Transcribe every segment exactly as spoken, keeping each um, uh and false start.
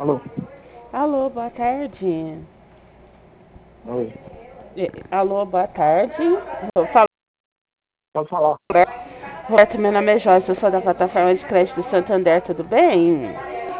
Alô? Alô, boa tarde. Oi. Eh, Alô, boa tarde. Eu falo, Pode falar. Roberto, meu nome é Joyce, eu sou da plataforma de crédito do Santander, tudo bem?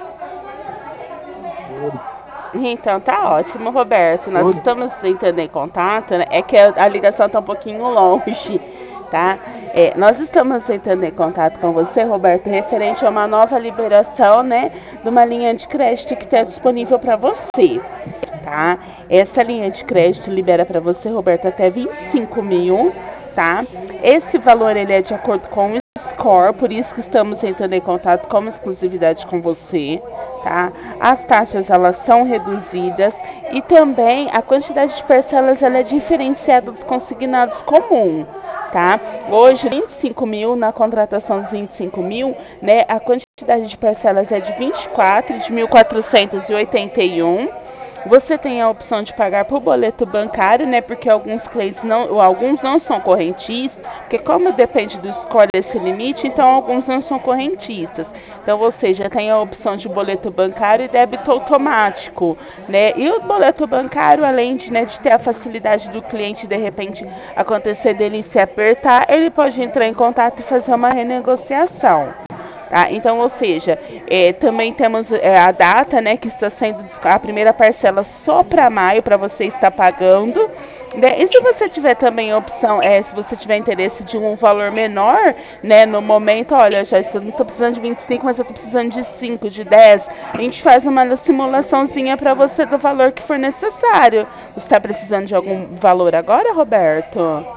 Tudo. Então, tá ótimo, Roberto. Nós Tudo. estamos tentando em contato, né? É que a a ligação tá um pouquinho longe, tá? É, nós estamos tentando em contato com você, Roberto, referente a uma nova liberação, né, de uma linha de crédito que está disponível para você, tá? Essa linha de crédito libera para você, Roberto, até vinte e cinco mil, tá? Esse valor ele é de acordo com o score, por isso que estamos entrando em contato com exclusividade com você, tá? As taxas elas são reduzidas e também a quantidade de parcelas ela é diferenciada dos consignados comum, tá? Hoje vinte e cinco mil na contratação dos vinte e cinco mil, né? A quantidade de parcelas é de vinte e quatro de mil quatrocentos e oitenta e um. Você tem a opção de pagar por boleto bancário, né? Porque alguns clientes não, ou alguns não são correntistas, porque como depende do score desse limite, então alguns não são correntistas. Então você já tem a opção de boleto bancário e débito automático, né? E o boleto bancário, além de, né, de ter a facilidade do cliente de repente acontecer dele se apertar, ele pode entrar em contato e fazer uma renegociação. Tá? Então, ou seja, é, também temos é, a data, né, que está sendo a primeira parcela só para maio para você estar pagando. Né? E se você tiver também a opção, é, se você tiver interesse de um valor menor, né, no momento, olha, já estou, não estou precisando de vinte e cinco, mas eu estou precisando de cinco, de dez, a gente faz uma simulaçãozinha para você do valor que for necessário. Você está precisando de algum valor agora, Roberto?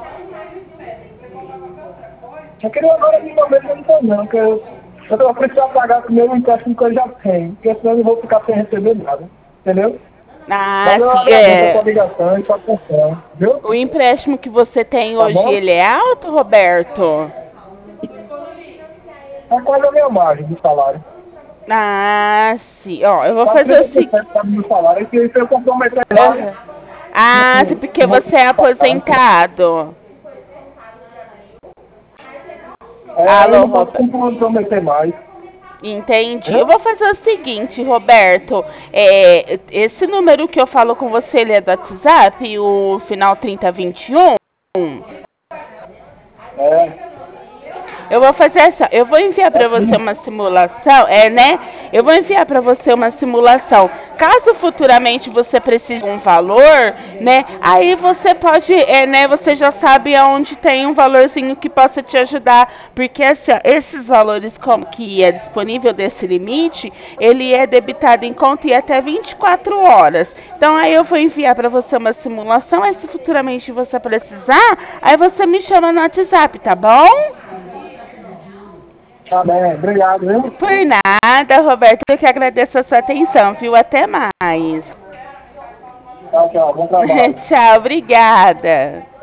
Eu queria agora de momento eu não tô não, que eu, eu tô precisando pagar primeiro um empréstimo que eu já tenho, porque senão eu não vou ficar sem receber nada. Entendeu? Ah, Mas eu sim, agradeço a sua é. ligação e sua atenção, viu? O empréstimo que você tem Tá hoje, bom? ele é alto, Roberto? É quase a minha margem de salário. Ah, sim. Ó, eu vou Quase fazer o trinta por seguinte. cento do meu salário, e se eu comprometer mais, Ah, sim, não, porque não vou você é pagar. aposentado. É, eu Alô, não posso Roberto. comprometer mais. Entendi. Eu Viu? vou fazer o seguinte, Roberto. É, esse número que eu falo com você, ele é do WhatsApp, o final trinta vinte e um? É, Eu vou fazer essa, eu vou enviar é para você sim. uma simulação, é, né? Eu vou enviar para você uma simulação. Caso futuramente você precise de um valor, né? Aí você pode, é, né? Você já sabe aonde tem um valorzinho que possa te ajudar, porque assim, ó, esses valores como que é disponível desse limite, ele é debitado em conta em até vinte e quatro horas. Então aí eu vou enviar para você uma simulação, aí se futuramente você precisar, aí você me chama no WhatsApp, tá bom? Tá bem, obrigado, viu? Por nada, Roberto. Eu que agradeço a sua atenção, viu? Até mais. Tchau, tchau, bom trabalho. Tchau, obrigada.